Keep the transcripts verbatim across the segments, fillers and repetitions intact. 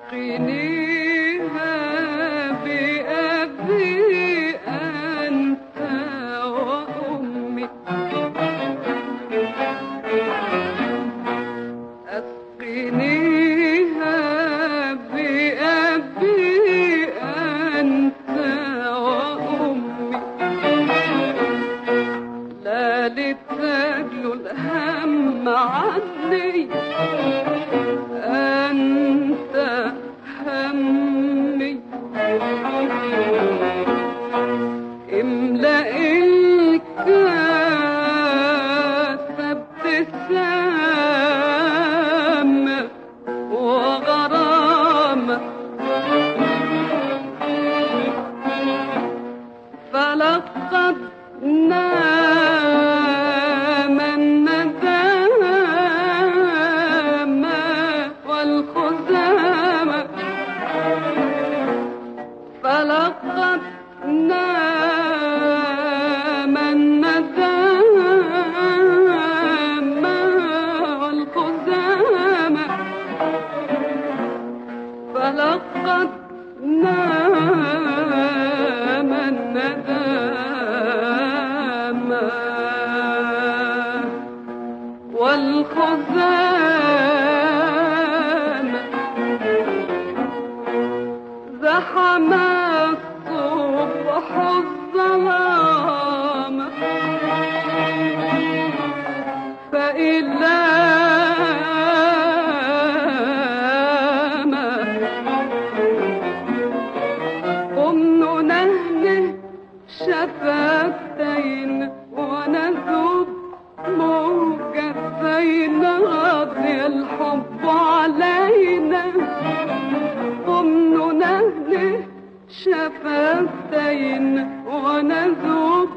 أسقنيها بأبي أنت وأمي، أسقنيها بأبي أنت وأمي، لا لتجلو الهم عني أنت همي، املأ الكاس ابتسامة وغرامة، فلقد نام الندامة والخزامة، فلقد نام الندامة والخزامة، فلقد نام الندامة والخزامة، زحم الصبح الظلام فإلى ما قم ننهنه شفتين ونذوب موجتين رضي الحب علينا، قم ننهنه شفتين ونذوب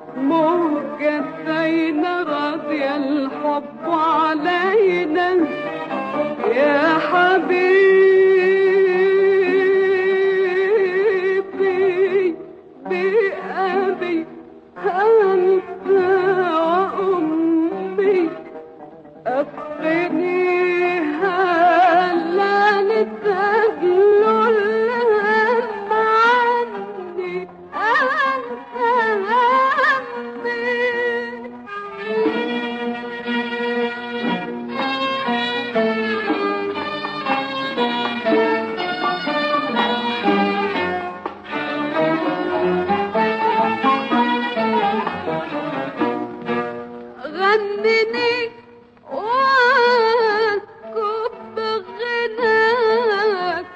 موجتين رضي الحب علينا، يا حبيبي بأبي أنت وأمي، أسقنيها لا لتجلو الهم عني أنت همي. غنني واسكب غناك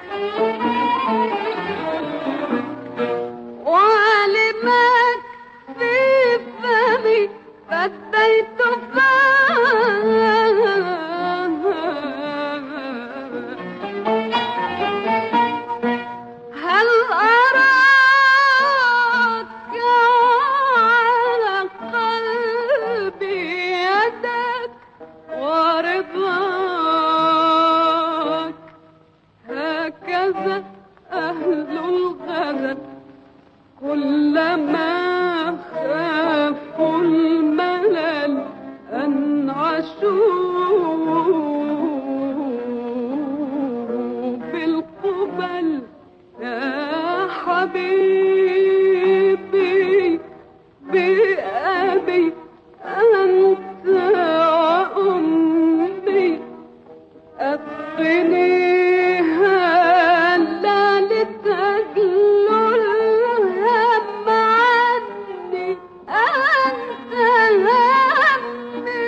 وعلمك في فمي فديت فاها، هل أراك على قلبي يدك ورضاك، هكذا أهل الغزل كلما خافوا الملل أنعشوا بالقبل، يا حبيبي بأبي أنت وأمي، أسقنيها لا لتجلو الهم عني أنت همي.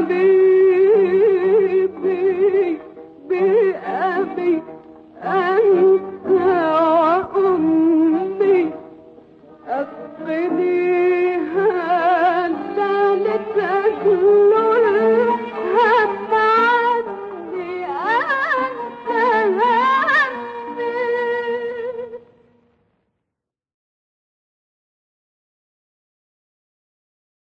بي